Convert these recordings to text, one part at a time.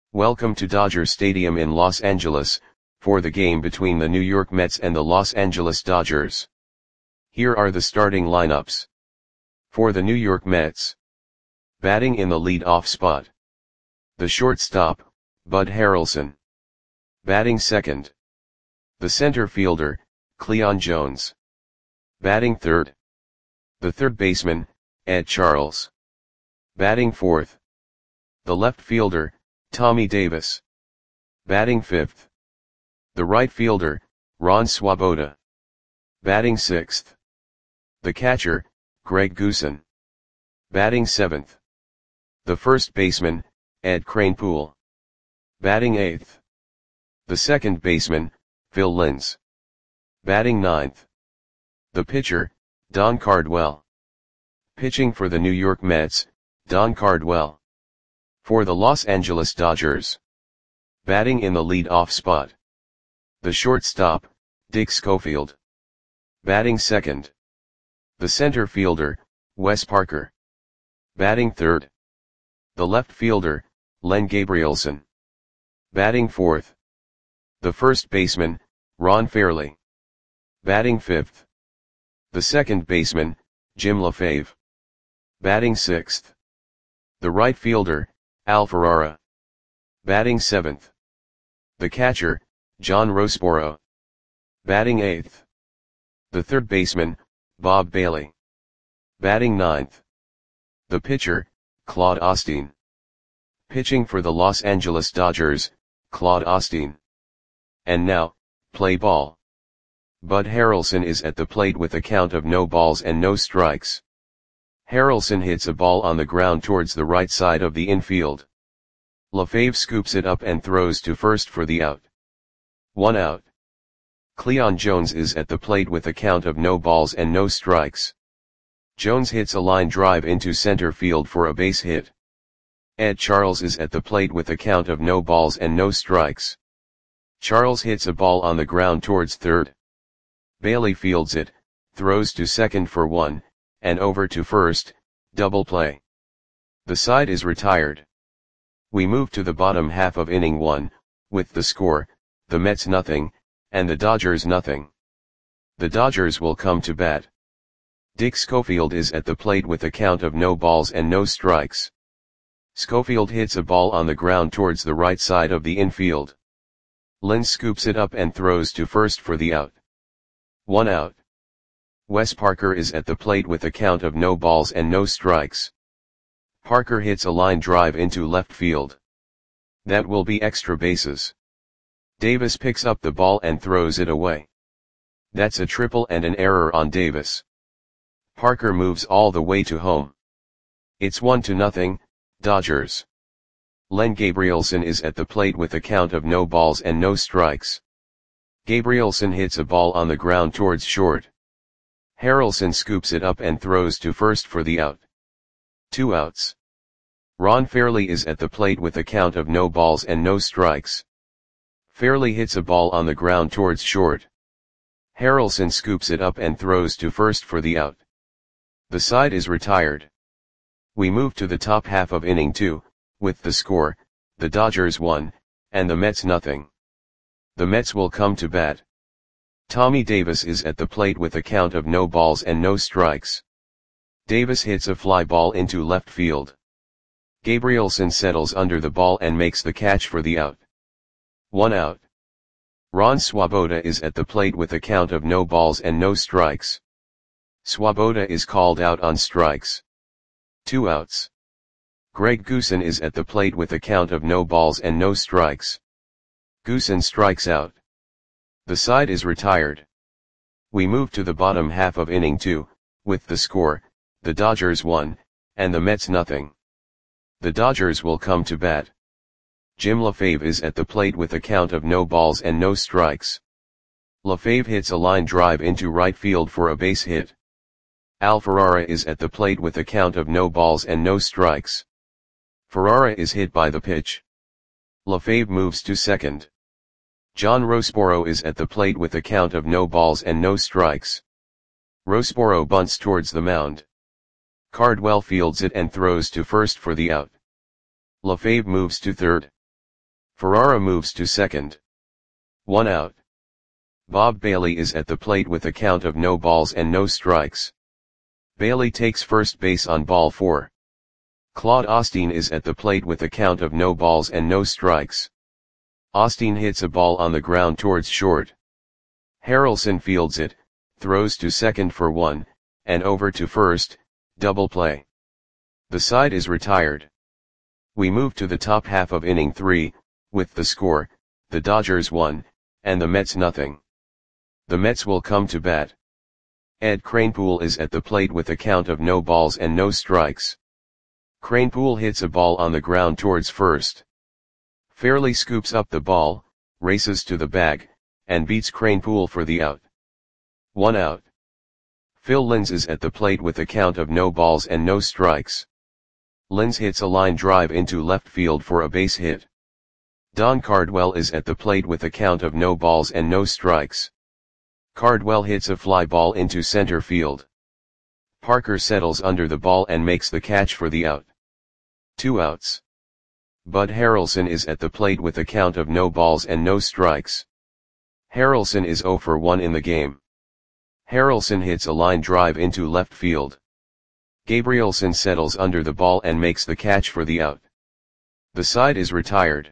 Welcome to Dodger Stadium in Los Angeles, for the game between the New York Mets and the Los Angeles Dodgers. Here are the starting lineups. For the New York Mets. Batting in the lead-off spot. The shortstop, Bud Harrelson. Batting second. The center fielder, Cleon Jones. Batting third. The third baseman, Ed Charles. Batting fourth. The left fielder, Tommy Davis. Batting fifth. The right fielder, Ron Swoboda. Batting sixth. The catcher, Greg Goosen. Batting seventh. The first baseman, Ed Kranepool. Batting eighth. The second baseman, Phil Linz. Batting ninth. The pitcher, Don Cardwell. Pitching for the New York Mets, Don Cardwell. For the Los Angeles Dodgers. Batting in the lead-off spot. The shortstop, Dick Schofield. Batting second. The center fielder, Wes Parker. Batting third. The left fielder, Len Gabrielson. Batting fourth. The first baseman, Ron Fairly. Batting fifth. The second baseman, Jim LaFave. Batting sixth. The right fielder, Al Ferrara. Batting seventh. The catcher, John Roseboro. Batting eighth. The third baseman, Bob Bailey. Batting ninth. The pitcher, Claude Osteen. Pitching for the Los Angeles Dodgers, Claude Osteen. And now, play ball. Bud Harrelson is at the plate with a count of no balls and no strikes. Harrelson hits a ball on the ground towards the right side of the infield. LaFave scoops it up and throws to first for the out. 1 out. Cleon Jones is at the plate with a count of no balls and no strikes. Jones hits a line drive into center field for a base hit. Ed Charles is at the plate with a count of no balls and no strikes. Charles hits a ball on the ground towards third. Bailey fields it, throws to second for 1, and over to first, double play. The side is retired. We move to the bottom half of inning 1, with the score, the Mets nothing, and the Dodgers nothing. The Dodgers will come to bat. Dick Schofield is at the plate with a count of no balls and no strikes. Schofield hits a ball on the ground towards the right side of the infield. Linz scoops it up and throws to first for the out. 1 out. Wes Parker is at the plate with a count of no balls and no strikes. Parker hits a line drive into left field. That will be extra bases. Davis picks up the ball and throws it away. That's a triple and an error on Davis. Parker moves all the way to home. It's 1-0, Dodgers. Len Gabrielson is at the plate with a count of no balls and no strikes. Gabrielson hits a ball on the ground towards short. Harrelson scoops it up and throws to first for the out. 2 outs. Ron Fairly is at the plate with a count of no balls and no strikes. Fairly hits a ball on the ground towards short. Harrelson scoops it up and throws to first for the out. The side is retired. We move to the top half of inning 2, with the score, the Dodgers 1, and the Mets nothing. The Mets will come to bat. Tommy Davis is at the plate with a count of no balls and no strikes. Davis hits a fly ball into left field. Gabrielson settles under the ball and makes the catch for the out. 1 out. Ron Swoboda is at the plate with a count of no balls and no strikes. Swoboda is called out on strikes. 2 outs. Greg Goosen is at the plate with a count of no balls and no strikes. Goosen strikes out. The side is retired. We move to the bottom half of inning 2, with the score, the Dodgers 1, and the Mets nothing. The Dodgers will come to bat. Jim LaFave is at the plate with a count of no balls and no strikes. LaFave hits a line drive into right field for a base hit. Al Ferrara is at the plate with a count of no balls and no strikes. Ferrara is hit by the pitch. LaFave moves to second. John Roseboro is at the plate with a count of no balls and no strikes. Roseboro bunts towards the mound. Cardwell fields it and throws to first for the out. LaFave moves to third. Ferrara moves to second. 1 out. Bob Bailey is at the plate with a count of no balls and no strikes. Bailey takes first base on ball 4. Claude Osteen is at the plate with a count of no balls and no strikes. Osteen hits a ball on the ground towards short. Harrelson fields it, throws to second for 1, and over to first, double play. The side is retired. We move to the top half of inning 3, with the score, the Dodgers 1, and the Mets nothing. The Mets will come to bat. Ed Kranepool is at the plate with a count of no balls and no strikes. Kranepool hits a ball on the ground towards first. Fairley scoops up the ball, races to the bag, and beats Kranepool for the out. 1 out. Phil Linz is at the plate with a count of no balls and no strikes. Linz hits a line drive into left field for a base hit. Don Cardwell is at the plate with a count of no balls and no strikes. Cardwell hits a fly ball into center field. Parker settles under the ball and makes the catch for the out. 2 outs. Bud Harrelson is at the plate with a count of no balls and no strikes. Harrelson is 0 for 1 in the game. Harrelson hits a line drive into left field. Gabrielson settles under the ball and makes the catch for the out. The side is retired.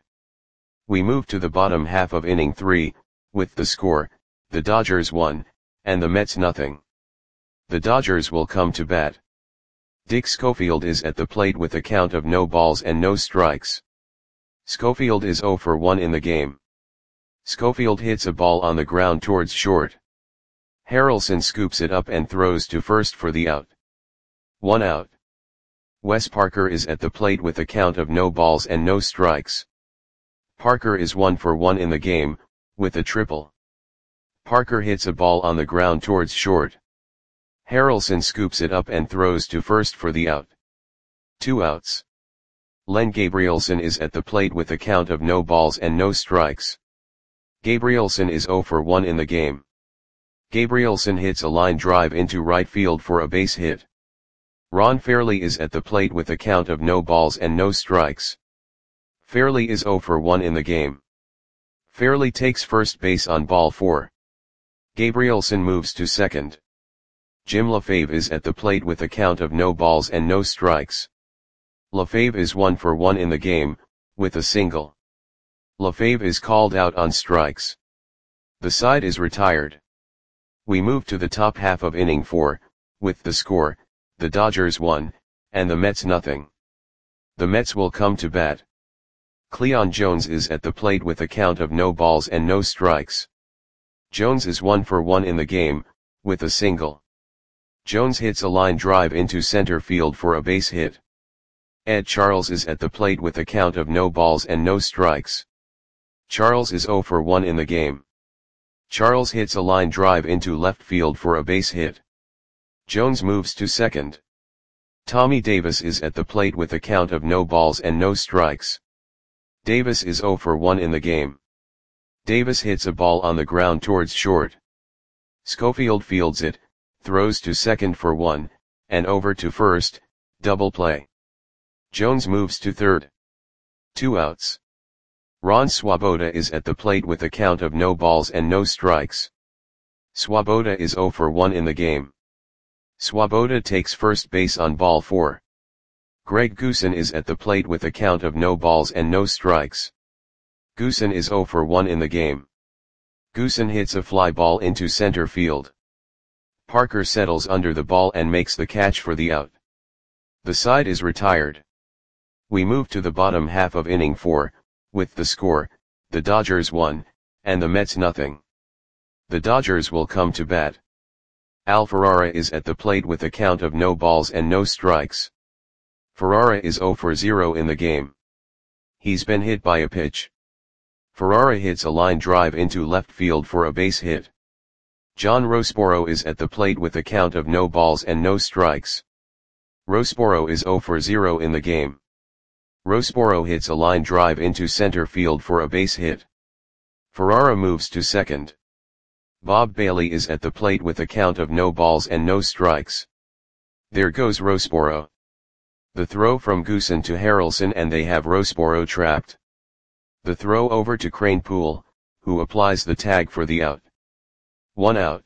We move to the bottom half of inning 3, with the score, the Dodgers 1, and the Mets nothing. The Dodgers will come to bat. Dick Schofield is at the plate with a count of no balls and no strikes. Schofield is 0 for 1 in the game. Schofield hits a ball on the ground towards short. Harrelson scoops it up and throws to first for the out. 1 out. Wes Parker is at the plate with a count of no balls and no strikes. Parker is 1 for 1 in the game, with a triple. Parker hits a ball on the ground towards short. Harrelson scoops it up and throws to first for the out. 2 outs. Len Gabrielson is at the plate with a count of no balls and no strikes. Gabrielson is 0 for 1 in the game. Gabrielson hits a line drive into right field for a base hit. Ron Fairly is at the plate with a count of no balls and no strikes. Fairly is 0 for 1 in the game. Fairly takes first base on ball 4. Gabrielson moves to second. Jim LaFave is at the plate with a count of no balls and no strikes. LaFave is 1 for 1 in the game, with a single. LaFave is called out on strikes. The side is retired. We move to the top half of inning 4, with the score, the Dodgers 1, and the Mets nothing. The Mets will come to bat. Cleon Jones is at the plate with a count of no balls and no strikes. Jones is 1 for 1 in the game, with a single. Jones hits a line drive into center field for a base hit. Ed Charles is at the plate with a count of no balls and no strikes. Charles is 0 for 1 in the game. Charles hits a line drive into left field for a base hit. Jones moves to second. Tommy Davis is at the plate with a count of no balls and no strikes. Davis is 0 for 1 in the game. Davis hits a ball on the ground towards short. Schofield fields it, throws to second for 1, and over to first, double play. Jones moves to third. 2 outs. Ron Swoboda is at the plate with a count of no balls and no strikes. Swoboda is 0 for 1 in the game. Swoboda takes first base on ball 4. Greg Goosen is at the plate with a count of no balls and no strikes. Goosen is 0 for 1 in the game. Goosen hits a fly ball into center field. Parker settles under the ball and makes the catch for the out. The side is retired. We move to the bottom half of inning 4, with the score, the Dodgers 1, and the Mets nothing. The Dodgers will come to bat. Al Ferrara is at the plate with a count of no balls and no strikes. Ferrara is 0 for 0 in the game. He's been hit by a pitch. Ferrara hits a line drive into left field for a base hit. John Rosboro is at the plate with a count of no balls and no strikes. Rosboro is 0 for 0 in the game. Rosboro hits a line drive into center field for a base hit. Ferrara moves to second. Bob Bailey is at the plate with a count of no balls and no strikes. There goes Rosboro. The throw from Goosen to Harrelson and they have Rosboro trapped. The throw over to Kranepool, who applies the tag for the out. 1 out.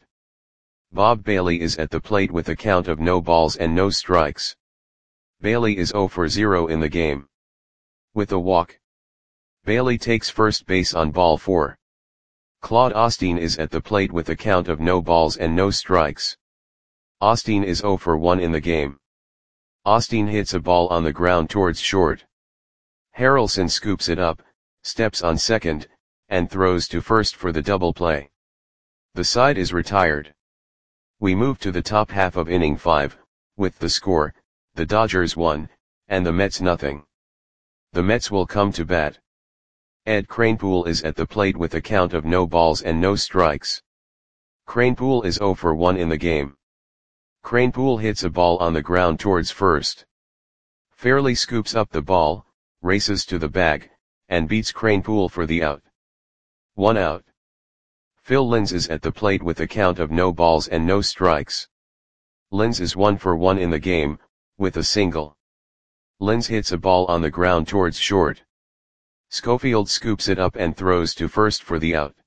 Bob Bailey is at the plate with a count of no balls and no strikes. Bailey is 0 for 0 in the game. With a walk, Bailey takes first base on ball 4. Claude Osteen is at the plate with a count of no balls and no strikes. Osteen is 0 for 1 in the game. Osteen hits a ball on the ground towards short. Harrelson scoops it up, steps on second, and throws to first for the double play. The side is retired. We move to the top half of inning 5, with the score, the Dodgers 1, and the Mets nothing. The Mets will come to bat. Ed Kranepool is at the plate with a count of no balls and no strikes. Kranepool is 0 for 1 in the game. Kranepool hits a ball on the ground towards first. Fairley scoops up the ball, races to the bag, and beats Kranepool for the out. 1 out. Phil Linz is at the plate with a count of no balls and no strikes. Linz is 1 for 1 in the game, with a single. Linz hits a ball on the ground towards short. Schofield scoops it up and throws to first for the out.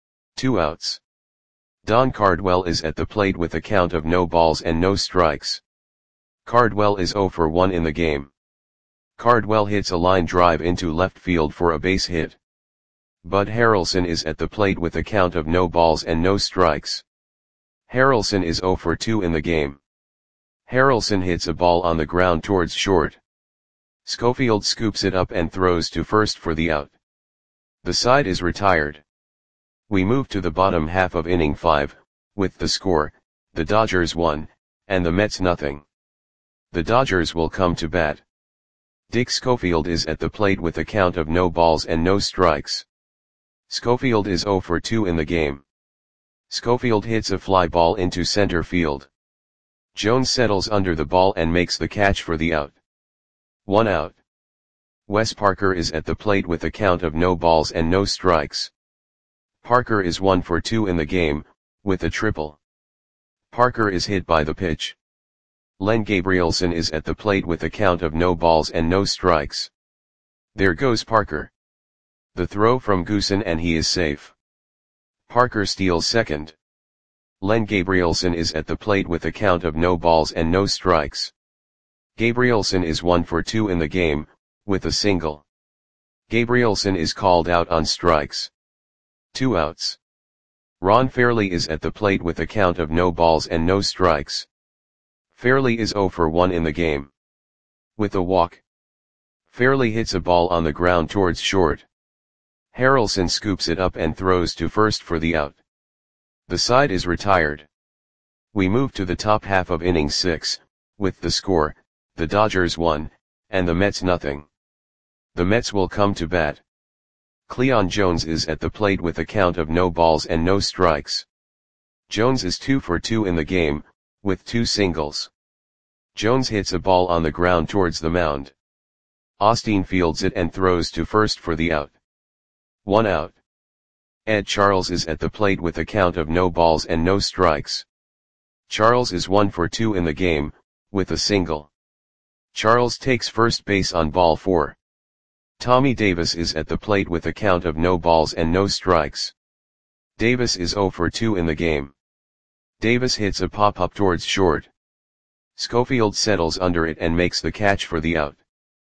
2 outs. Don Cardwell is at the plate with a count of no balls and no strikes. Cardwell is 0 for 1 in the game. Cardwell hits a line drive into left field for a base hit. Bud Harrelson is at the plate with a count of no balls and no strikes. Harrelson is 0 for 2 in the game. Harrelson hits a ball on the ground towards short. Schofield scoops it up and throws to first for the out. The side is retired. We move to the bottom half of inning 5, with the score, the Dodgers 1, and the Mets nothing. The Dodgers will come to bat. Dick Schofield is at the plate with a count of no balls and no strikes. Schofield is 0 for 2 in the game. Schofield hits a fly ball into center field. Jones settles under the ball and makes the catch for the out. 1 out. Wes Parker is at the plate with a count of no balls and no strikes. Parker is 1 for 2 in the game, with a triple. Parker is hit by the pitch. Len Gabrielson is at the plate with a count of no balls and no strikes. There goes Parker. The throw from Goosen and he is safe. Parker steals second. Len Gabrielson is at the plate with a count of no balls and no strikes. Gabrielson is 1 for 2 in the game, with a single. Gabrielson is called out on strikes. 2 outs. Ron Fairly is at the plate with a count of no balls and no strikes. Fairly is 0 for 1 in the game. With a walk, Fairly hits a ball on the ground towards short. Harrelson scoops it up and throws to first for the out. The side is retired. We move to the top half of inning 6, with the score, the Dodgers 1, and the Mets nothing. The Mets will come to bat. Cleon Jones is at the plate with a count of no balls and no strikes. Jones is 2 for 2 in the game, with 2 singles. Jones hits a ball on the ground towards the mound. Osteen fields it and throws to first for the out. 1 out. Ed Charles is at the plate with a count of no balls and no strikes. Charles is 1 for 2 in the game, with a single. Charles takes first base on ball 4. Tommy Davis is at the plate with a count of no balls and no strikes. Davis is 0 for 2 in the game. Davis hits a pop-up towards short. Schofield settles under it and makes the catch for the out.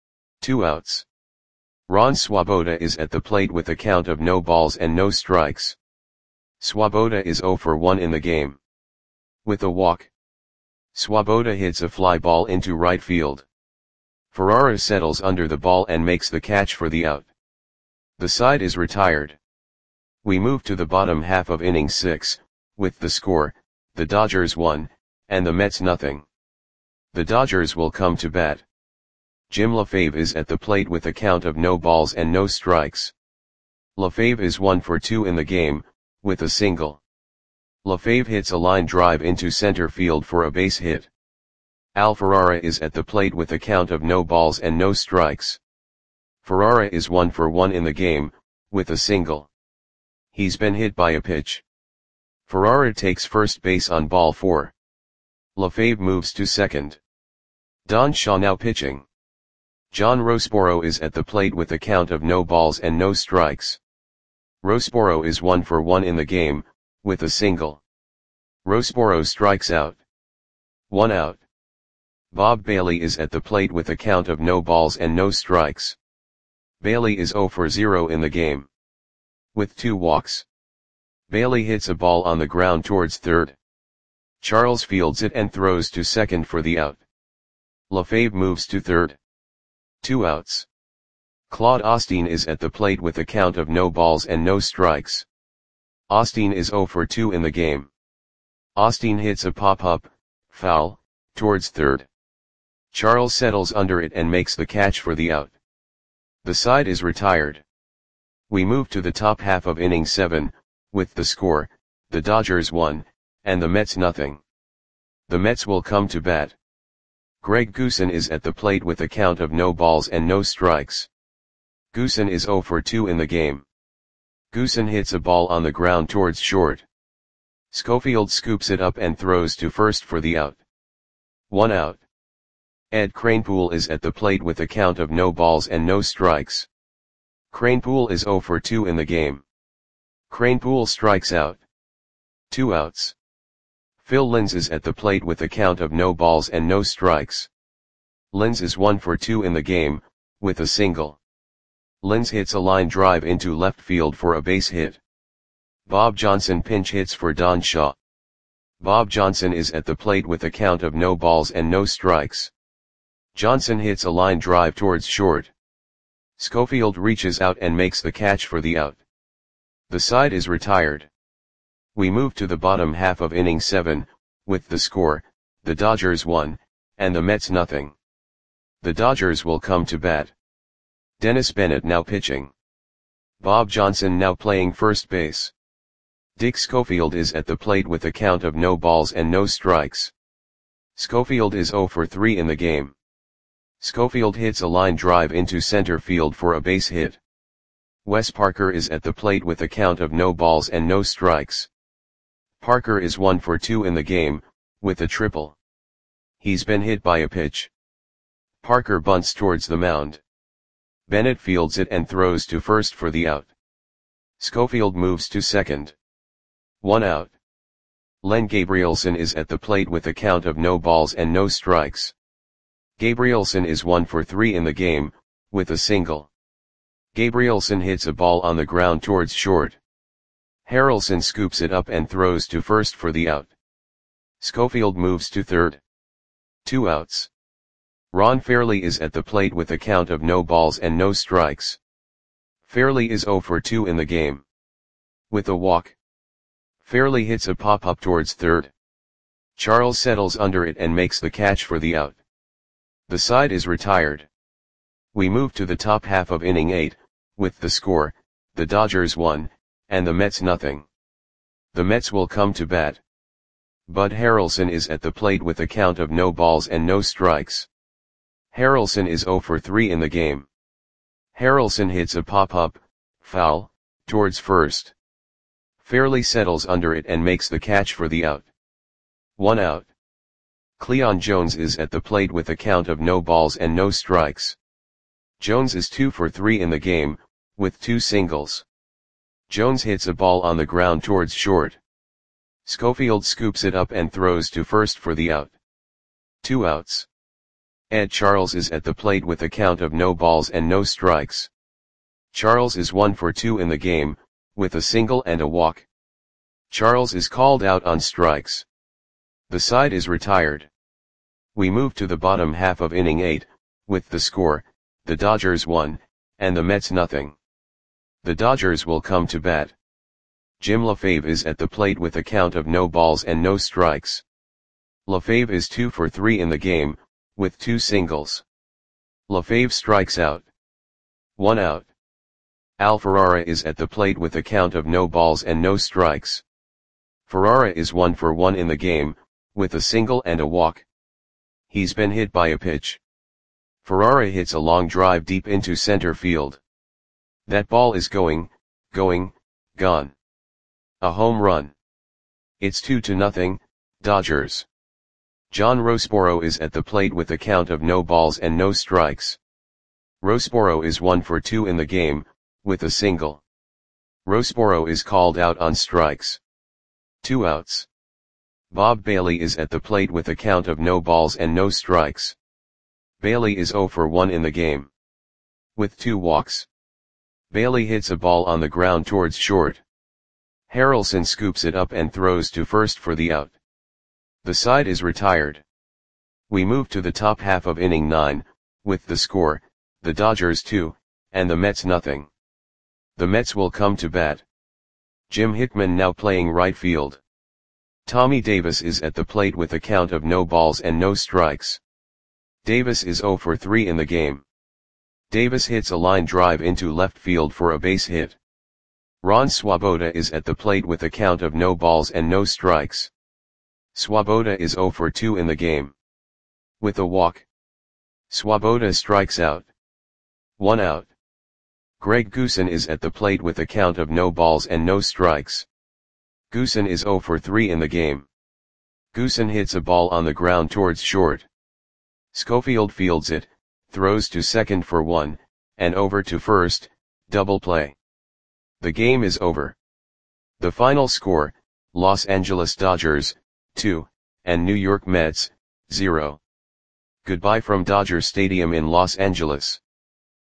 2 outs. Ron Swoboda is at the plate with a count of no balls and no strikes. Swoboda is 0 for 1 in the game. With a walk, Swoboda hits a fly ball into right field. Ferrara settles under the ball and makes the catch for the out. The side is retired. We move to the bottom half of inning 6, with the score, the Dodgers 1, and the Mets nothing. The Dodgers will come to bat. Jim LaFave is at the plate with a count of no balls and no strikes. LaFave is 1 for 2 in the game, with a single. LaFave hits a line drive into center field for a base hit. Al Ferrara is at the plate with a count of no balls and no strikes. Ferrara is 1 for 1 in the game, with a single. He's been hit by a pitch. Ferrara takes first base on ball 4. LaFave moves to second. Don Shaw now pitching. John Rossborough is at the plate with a count of no balls and no strikes. Rossborough is 1 for 1 in the game, with a single. Rossborough strikes out. 1 out. Bob Bailey is at the plate with a count of no balls and no strikes. Bailey is 0 for 0 in the game. With 2 walks. Bailey hits a ball on the ground towards third. Charles fields it and throws to second for the out. LaFave moves to third. 2 outs. Claude Osteen is at the plate with a count of no balls and no strikes. Osteen is 0 for 2 in the game. Osteen hits a pop-up, foul, towards third. Charles settles under it and makes the catch for the out. The side is retired. We move to the top half of inning 7, with the score, the Dodgers 1, and the Mets nothing. The Mets will come to bat. Greg Goosen is at the plate with a count of no balls and no strikes. Goosen is 0 for 2 in the game. Goosen hits a ball on the ground towards short. Schofield scoops it up and throws to first for the out. 1 out. Ed Kranepool is at the plate with a count of no balls and no strikes. Kranepool is 0 for 2 in the game. Kranepool strikes out. 2 outs. Phil Linz is at the plate with a count of no balls and no strikes. Linz is 1 for 2 in the game, with a single. Linz hits a line drive into left field for a base hit. Bob Johnson pinch hits for Don Shaw. Bob Johnson is at the plate with a count of no balls and no strikes. Johnson hits a line drive towards short. Schofield reaches out and makes the catch for the out. The side is retired. We move to the bottom half of inning 7, with the score, the Dodgers 1, and the Mets nothing. The Dodgers will come to bat. Dennis Bennett now pitching. Bob Johnson now playing first base. Dick Schofield is at the plate with a count of no balls and no strikes. Schofield is 0 for 3 in the game. Schofield hits a line drive into center field for a base hit. Wes Parker is at the plate with a count of no balls and no strikes. Parker is 1 for 2 in the game, with a triple. He's been hit by a pitch. Parker bunts towards the mound. Bennett fields it and throws to first for the out. Schofield moves to second. 1 out. Len Gabrielson is at the plate with a count of no balls and no strikes. Gabrielson is 1 for 3 in the game, with a single. Gabrielson hits a ball on the ground towards short. Harrelson scoops it up and throws to first for the out. Schofield moves to third. 2 outs. Ron Fairly is at the plate with a count of no balls and no strikes. Fairly is 0 for 2 in the game. With a walk. Fairly hits a pop-up towards third. Charles settles under it and makes the catch for the out. The side is retired. We move to the top half of inning 8, with the score, the Dodgers 1, and the Mets nothing. The Mets will come to bat. Bud Harrelson is at the plate with a count of no balls and no strikes. Harrelson is 0 for 3 in the game. Harrelson hits a pop-up, foul, towards first. Fairly settles under it and makes the catch for the out. 1 out. Cleon Jones is at the plate with a count of no balls and no strikes. Jones is 2 for 3 in the game, with 2 singles. Jones hits a ball on the ground towards short. Schofield scoops it up and throws to first for the out. 2 outs. Ed Charles is at the plate with a count of no balls and no strikes. Charles is 1 for 2 in the game, with a single and a walk. Charles is called out on strikes. The side is retired. We move to the bottom half of inning 8, with the score, the Dodgers 1, and the Mets nothing. The Dodgers will come to bat. Jim LaFave is at the plate with a count of no balls and no strikes. LaFave is 2 for 3 in the game, with 2 singles. LaFave strikes out. 1 out. Al Ferrara is at the plate with a count of no balls and no strikes. Ferrara is 1 for 1 in the game, with a single and a walk. He's been hit by a pitch. Ferrara hits a long drive deep into center field. That ball is going, gone. A home run. It's 2-0, Dodgers. John Rossborough is at the plate with a count of no balls and no strikes. Roseboro is 1 for 2 in the game, with a single. Roseboro is called out on strikes. 2 outs. Bob Bailey is at the plate with a count of no balls and no strikes. Bailey is 0 for 1 in the game. With 2 walks. Bailey hits a ball on the ground towards short. Harrelson scoops it up and throws to first for the out. The side is retired. We move to the top half of inning 9, with the score, the Dodgers 2, and the Mets nothing. The Mets will come to bat. Jim Hickman now playing right field. Tommy Davis is at the plate with a count of no balls and no strikes. Davis is 0 for 3 in the game. Davis hits a line drive into left field for a base hit. Ron Swoboda is at the plate with a count of no balls and no strikes. Swoboda is 0 for 2 in the game. With a walk. Swoboda strikes out. 1 out. Greg Goosen is at the plate with a count of no balls and no strikes. Goosen is 0 for 3 in the game. Goosen hits a ball on the ground towards short. Schofield fields it, throws to second for 1, and over to first, double play. The game is over. The final score, Los Angeles Dodgers, 2, and New York Mets, 0. Goodbye from Dodger Stadium in Los Angeles.